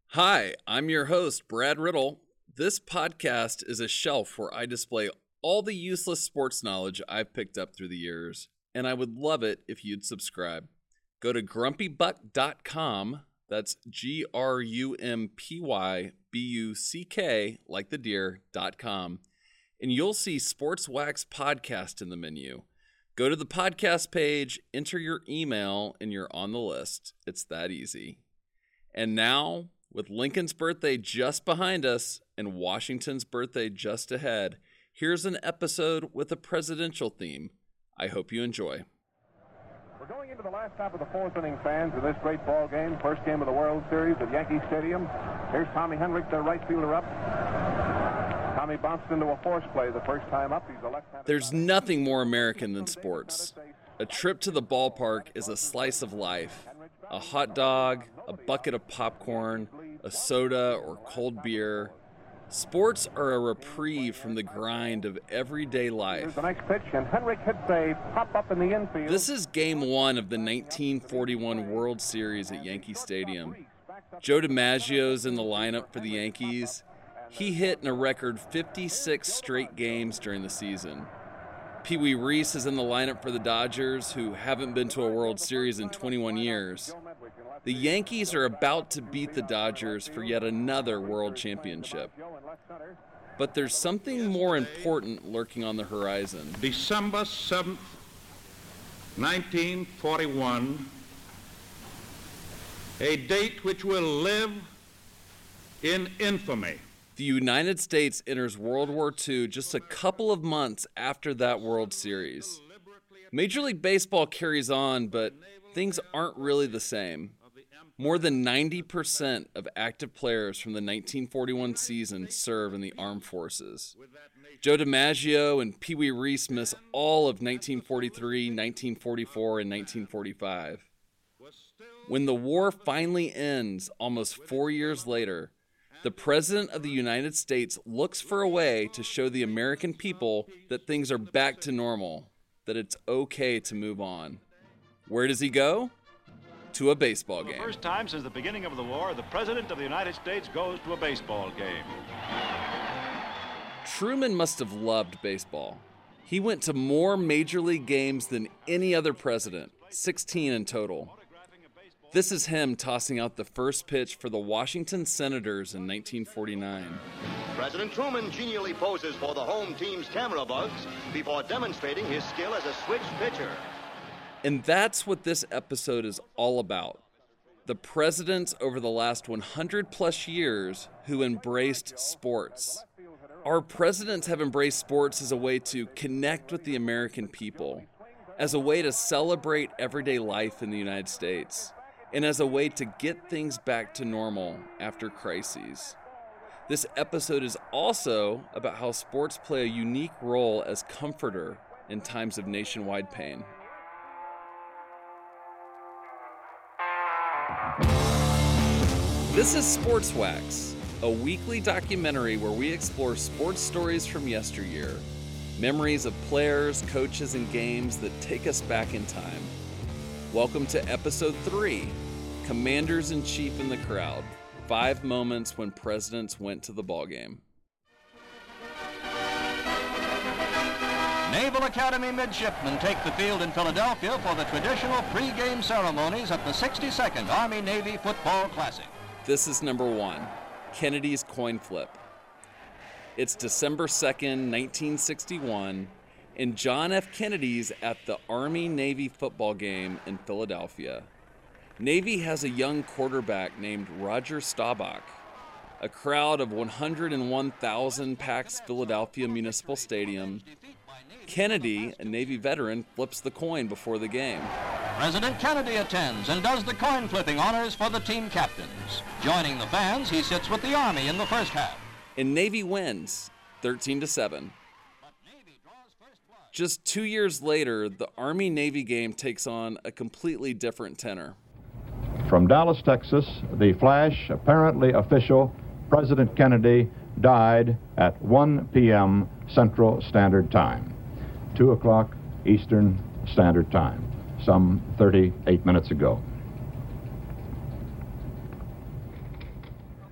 Hi, I'm your host, Brad Riddle. This podcast is a shelf where I display all the useless sports knowledge I've picked up through the years, and I would love it if you'd subscribe. Go to grumpybuck.com, that's GRUMPYBUCK, like the deer.com, and you'll see Sports Wax Podcast in the menu. Go to the podcast page, enter your email, and you're on the list. It's that easy. And now, with Lincoln's birthday just behind us and Washington's birthday just ahead, here's an episode with a presidential theme. I hope you enjoy. We're going into the last half of the fourth inning, fans, of this great ball game. First game of the World Series at Yankee Stadium. Here's Tommy Henrich, their right fielder, up. Tommy bounced into a force play the first time up. He's a left-handed. There's nothing more American than sports. A trip to the ballpark is a slice of life. A hot dog, a bucket of popcorn, a soda or cold beer. Sports are a reprieve from the grind of everyday life. Here's the next pitch, and Henrich hits a pop-up in the infield. This is Game 1 of the 1941 World Series at Yankee Stadium. Joe DiMaggio's in the lineup for the Yankees. He hit in a record 56 straight games during the season. Pee Wee Reese is in the lineup for the Dodgers, who haven't been to a World Series in 21 years. The Yankees are about to beat the Dodgers for yet another World Championship. But there's something more important lurking on the horizon. December 7th, 1941, a date which will live in infamy. The United States enters World War II just a couple of months after that World Series. Major League Baseball carries on, but things aren't really the same. More than 90% of active players from the 1941 season serve in the armed forces. Joe DiMaggio and Pee Wee Reese miss all of 1943, 1944, and 1945. When the war finally ends, almost 4 years later, the President of the United States looks for a way to show the American people that things are back to normal, that it's okay to move on. Where does he go? To a baseball game. For the first time since the beginning of the war, the President of the United States goes to a baseball game. Truman must have loved baseball. He went to more Major League games than any other president, 16 in total. This is him tossing out the first pitch for the Washington Senators in 1949. President Truman genially poses for the home team's camera bugs before demonstrating his skill as a switch pitcher. And that's what this episode is all about. The presidents over the last 100 plus years who embraced sports. Our presidents have embraced sports as a way to connect with the American people, as a way to celebrate everyday life in the United States, and as a way to get things back to normal after crises. This episode is also about how sports play a unique role as comforter in times of nationwide pain. This is Sports Wax, a weekly documentary where we explore sports stories from yesteryear, memories of players, coaches, and games that take us back in time. Welcome to Episode 3, Commanders-in-Chief in the Crowd, 5 moments when presidents went to the ballgame. Naval Academy midshipmen take the field in Philadelphia for the traditional pre-game ceremonies at the 62nd Army-Navy Football Classic. This is number 1, Kennedy's coin flip. It's December 2nd, 1961, and John F. Kennedy's at the Army-Navy football game in Philadelphia. Navy has a young quarterback named Roger Staubach. A crowd of 101,000 packs Philadelphia Municipal Stadium. Kennedy, a Navy veteran, flips the coin before the game. President Kennedy attends and does the coin flipping honors for the team captains. Joining the fans, he sits with the Army in the first half. And Navy wins, 13-7. Just 2 years later, the Army-Navy game takes on a completely different tenor. From Dallas, Texas, the flash, apparently official, President Kennedy died at 1 p.m. Central Standard Time, 2 o'clock Eastern Standard Time, some 38 minutes ago.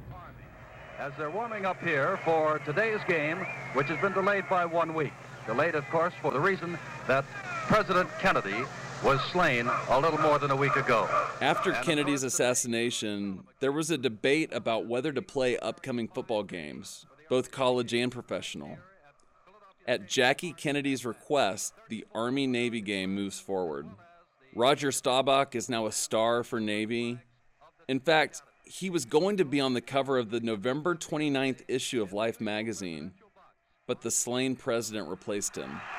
as they're warming up here for today's game, which has been delayed by 1 week. Delayed, of course, for the reason that President Kennedy was slain a little more than a week ago. After Kennedy's assassination, there was a debate about whether to play upcoming football games, both college and professional. At Jackie Kennedy's request, the Army-Navy game moves forward. Roger Staubach is now a star for Navy. In fact, he was going to be on the cover of the November 29th issue of Life magazine, but the slain president replaced him. And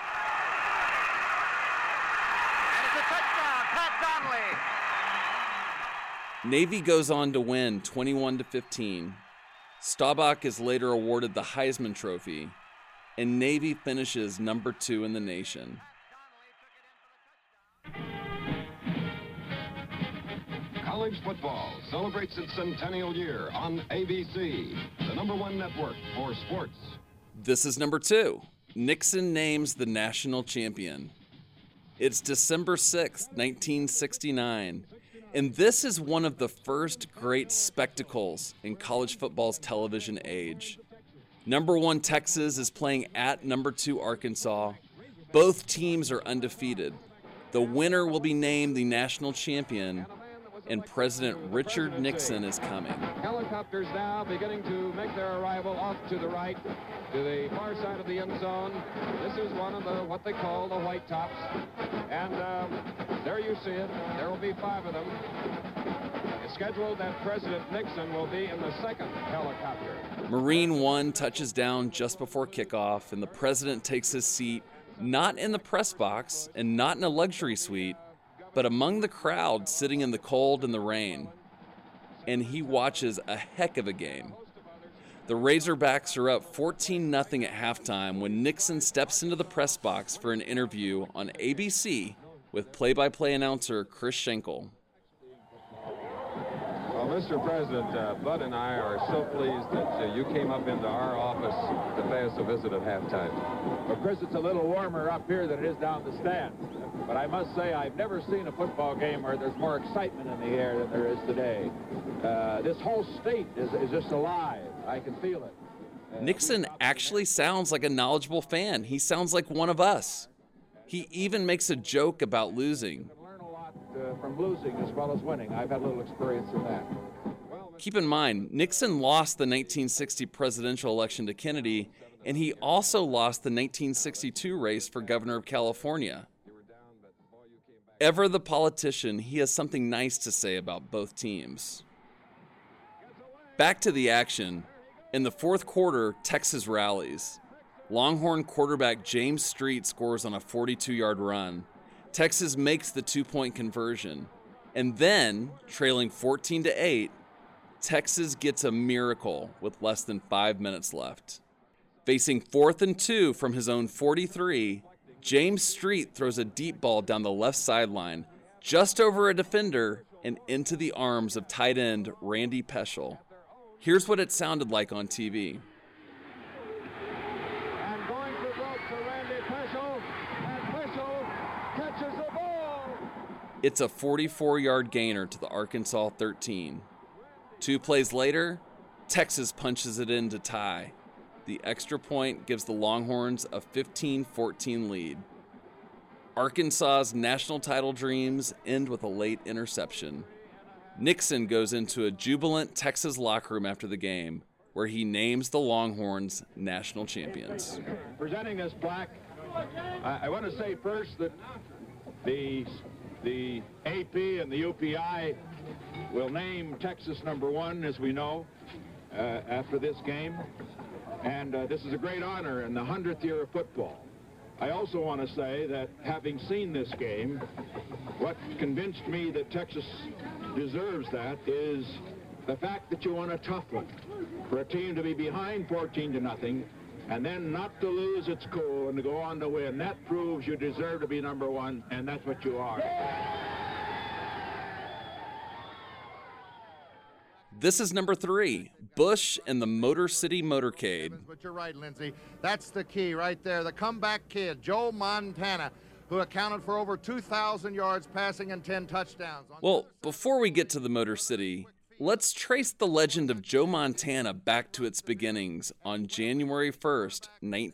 it's a touchdown, Pat Donnelly. Navy goes on to win 21-15. Staubach is later awarded the Heisman Trophy, and Navy finishes number 2 in the nation. College football celebrates its centennial year on ABC, the #1 network for sports. This is number 2. Nixon names the national champion. It's December 6th, 1969, and this is one of the first great spectacles in college football's television age. #1 Texas is playing at #2 Arkansas. Both teams are undefeated. The winner will be named the national champion, and President Richard Nixon is coming. Helicopters now beginning to make their arrival off to the right, to the far side of the end zone. This is one of what they call the white tops. And there you see it. There will be 5 of them. It's scheduled that President Nixon will be in the second helicopter. Marine One touches down just before kickoff, and the president takes his seat not in the press box and not in a luxury suite, but among the crowd sitting in the cold and the rain. And he watches a heck of a game. The Razorbacks are up 14-0 at halftime when Nixon steps into the press box for an interview on ABC with play-by-play announcer Chris Schenkel. Well, Mr. President, Bud and I are so pleased that you came up into our office to pay us a visit at halftime. Well, Chris, it's a little warmer up here than it is down the stands. But I must say, I've never seen a football game where there's more excitement in the air than there is today. This whole state is just alive. I can feel it. Nixon actually sounds like a knowledgeable fan. He sounds like one of us. He even makes a joke about losing. You can learn a lot from losing as well as winning. I've had a little experience in that. Keep in mind, Nixon lost the 1960 presidential election to Kennedy, and he also lost the 1962 race for governor of California. Ever the politician, he has something nice to say about both teams. Back to the action. In the fourth quarter, Texas rallies. Longhorn quarterback James Street scores on a 42-yard run. Texas makes the 2-point conversion. And then, trailing 14-8, Texas gets a miracle with less than 5 minutes left. Facing 4th and 2 from his own 43, James Street throws a deep ball down the left sideline, just over a defender and into the arms of tight end Randy Peschel. Here's what it sounded like on TV. And going for broke to Randy Peschel, and Peschel catches the ball. It's a 44-yard gainer to the Arkansas 13. 2 plays later, Texas punches it in to tie. The extra point gives the Longhorns a 15-14 lead. Arkansas's national title dreams end with a late interception. Nixon goes into a jubilant Texas locker room after the game, where he names the Longhorns national champions. Presenting this plaque, I want to say first that the AP and the UPI will name Texas #1, as we know, after this game. And this is a great honor in the 100th year of football. I also want to say that having seen this game, what convinced me that Texas deserves that is the fact that you won a tough one. For a team to be behind 14-0 and then not to lose its cool and to go on to win, that proves you deserve to be #1, and that's what you are. This is number 3, Bush and the Motor City Motorcade. But you're right, Lindsey. That's the key right there. The comeback kid, Joe Montana, who accounted for over 2,000 yards passing and 10 touchdowns. Well, before we get to the Motor City, Let's trace the legend of Joe Montana back to its beginnings on January 1st,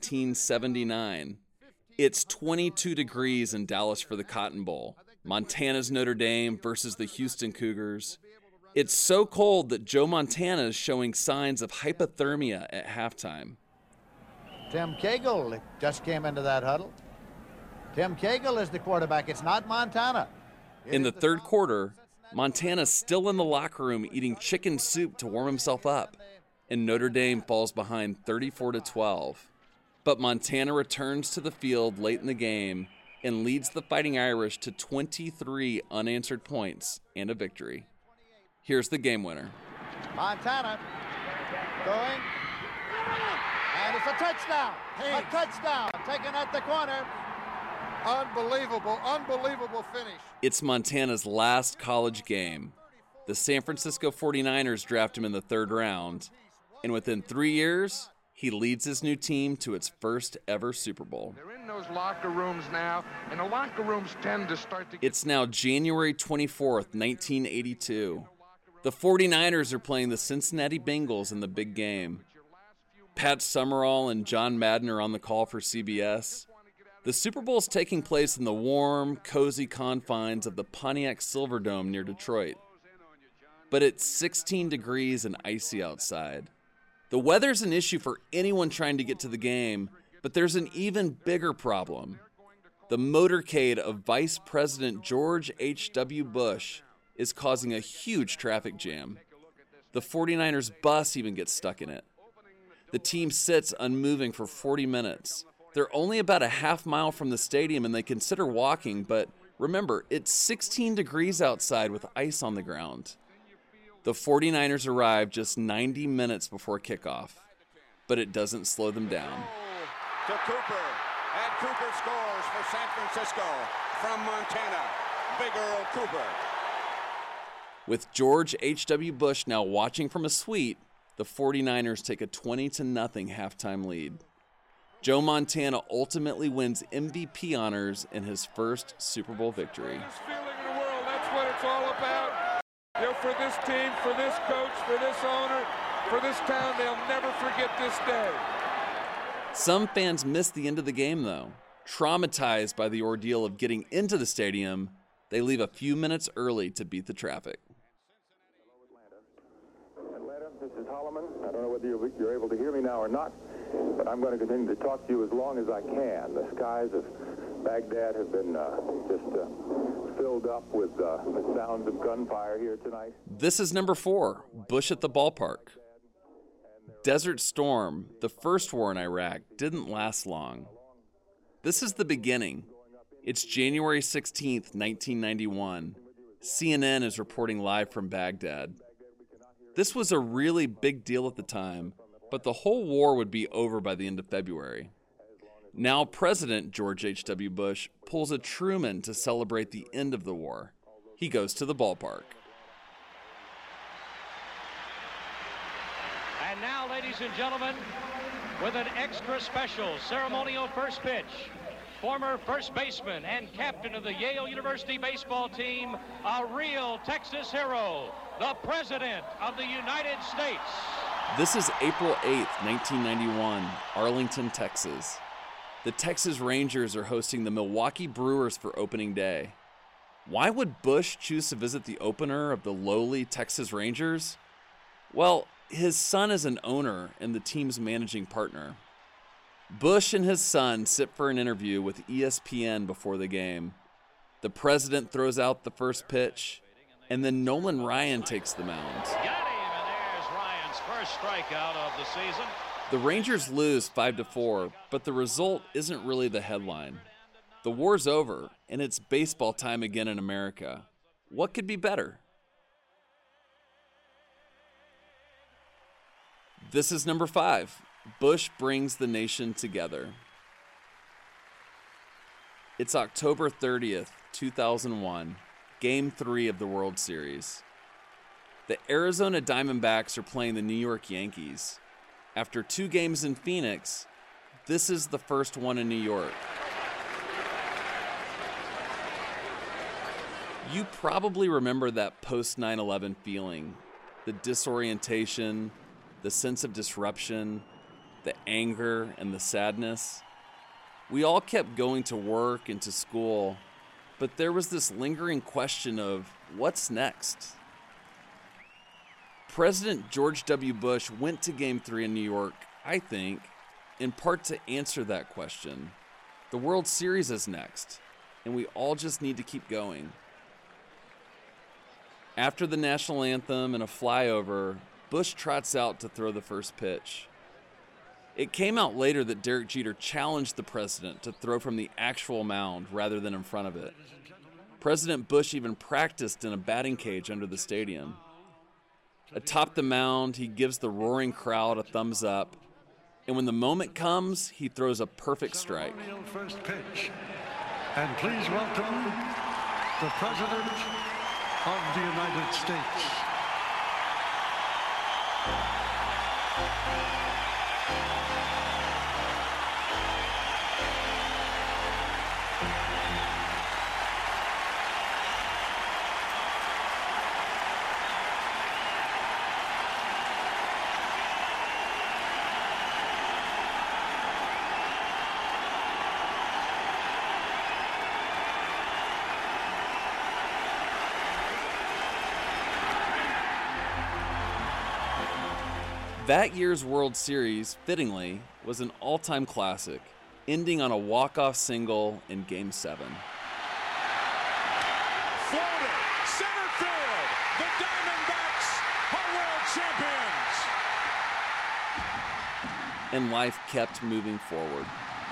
1979. It's 22 degrees in Dallas for the Cotton Bowl. Montana's Notre Dame versus the Houston Cougars. It's so cold that Joe Montana is showing signs of hypothermia at halftime. Tim Cagle just came into that huddle. Tim Cagle is the quarterback. It's not Montana. In the third quarter, Montana's still in the locker room eating chicken soup to warm himself up, and Notre Dame falls behind 34-12. But Montana returns to the field late in the game and leads the Fighting Irish to 23 unanswered points and a victory. Here's the game winner. Montana going, and it's a touchdown. A touchdown taken at the corner. Unbelievable finish. It's Montana's last college game. The San Francisco 49ers draft him in the third round, and within 3 years, he leads his new team to its first ever Super Bowl. They're in those locker rooms now, and the locker rooms tend to start to... It's now January 24th, 1982. The 49ers are playing the Cincinnati Bengals in the big game. Pat Summerall and John Madden are on the call for CBS. The Super Bowl is taking place in the warm, cozy confines of the Pontiac Silverdome near Detroit. But it's 16 degrees and icy outside. The weather's an issue for anyone trying to get to the game, but there's an even bigger problem. The motorcade of Vice President George H.W. Bush is causing a huge traffic jam. The 49ers bus even gets stuck in it. The team sits unmoving for 40 minutes. They're only about a half mile from the stadium and they consider walking, but remember, it's 16 degrees outside with ice on the ground. The 49ers arrive just 90 minutes before kickoff, but it doesn't slow them down. To Cooper, and Cooper scores for San Francisco from Montana. Big Earl Cooper. With George H.W. Bush now watching from a suite, the 49ers take a 20-0 halftime lead. Joe Montana ultimately wins MVP honors in his first Super Bowl victory. Best feeling in the world, that's what it's all about. You know, for this team, for this coach, for this owner, for this town, they'll never forget this day. Some fans missed the end of the game, though. Traumatized by the ordeal of getting into the stadium, they leave a few minutes early to beat the traffic. Atlanta, this is Holloman. I don't know whether you're able to hear me now or not, but I'm going to continue to talk to you as long as I can. The skies of Baghdad have been filled up with the sounds of gunfire here tonight. This is number 4, Bush at the ballpark. Desert Storm, the first war in Iraq, didn't last long. This is the beginning. It's January 16th, 1991. CNN is reporting live from Baghdad. This was a really big deal at the time, but the whole war would be over by the end of February. Now President George H.W. Bush pulls a Truman to celebrate the end of the war. He goes to the ballpark. And now, ladies and gentlemen, with an extra special ceremonial first pitch, former first baseman and captain of the Yale University baseball team, a real Texas hero, the President of the United States. This is April 8th, 1991, Arlington, Texas. The Texas Rangers are hosting the Milwaukee Brewers for opening day. Why would Bush choose to visit the opener of the lowly Texas Rangers? Well, his son is an owner and the team's managing partner. Bush and his son sit for an interview with ESPN before the game. The president throws out the first pitch, and then Nolan Ryan takes the mound. Got him, and there's Ryan's first strikeout of the season. The Rangers lose 5-4, but the result isn't really the headline. The war's over, and it's baseball time again in America. What could be better? This is number 5. Bush brings the nation together. It's October 30th, 2001, Game 3 of the World Series. The Arizona Diamondbacks are playing the New York Yankees. After 2 games in Phoenix, this is the first one in New York. You probably remember that post 9/11 feeling. the disorientation, the sense of disruption, the anger, and the sadness. We all kept going to work and to school, but there was this lingering question of what's next? President George W. Bush went to Game 3 in New York, I think, in part to answer that question. The World Series is next, and we all just need to keep going. After the national anthem and a flyover, Bush trots out to throw the first pitch. It came out later that Derek Jeter challenged the president to throw from the actual mound rather than in front of it. President Bush even practiced in a batting cage under the stadium. Atop the mound, he gives the roaring crowd a thumbs up, and when the moment comes, he throws a perfect strike. First pitch. And please welcome the President of the United States. That year's World Series, fittingly, was an all-time classic, ending on a walk-off single in Game 7. Floater, center field, the Diamondbacks are world champions! And life kept moving forward.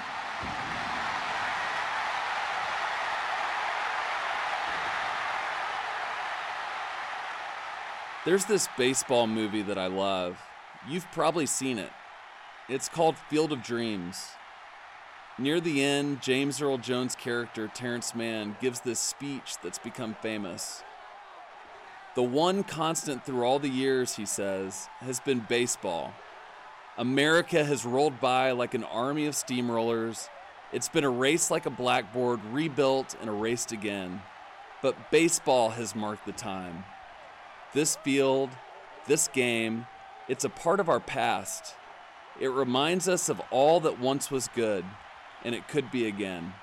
There's this baseball movie that I love. You've probably seen it. It's called Field of Dreams. Near the end, James Earl Jones' character, Terrence Mann, gives this speech that's become famous. The one constant through all the years, he says, has been baseball. America has rolled by like an army of steamrollers. It's been erased like a blackboard, rebuilt and erased again. But baseball has marked the time. This field, this game, it's a part of our past. It reminds us of all that once was good, and it could be again.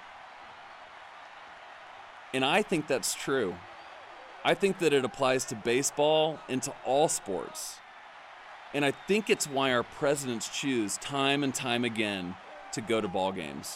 And I think that's true. I think that it applies to baseball and to all sports. And I think it's why our presidents choose time and time again to go to ball games.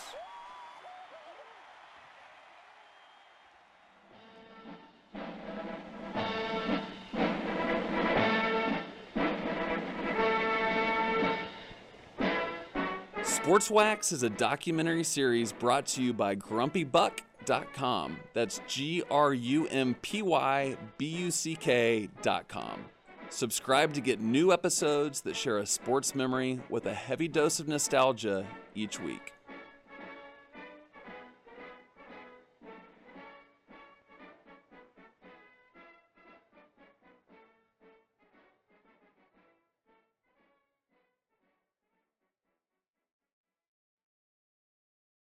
Sports Wax is a documentary series brought to you by GrumpyBuck.com. That's GRUMPYBUCK.com. Subscribe to get new episodes that share a sports memory with a heavy dose of nostalgia each week.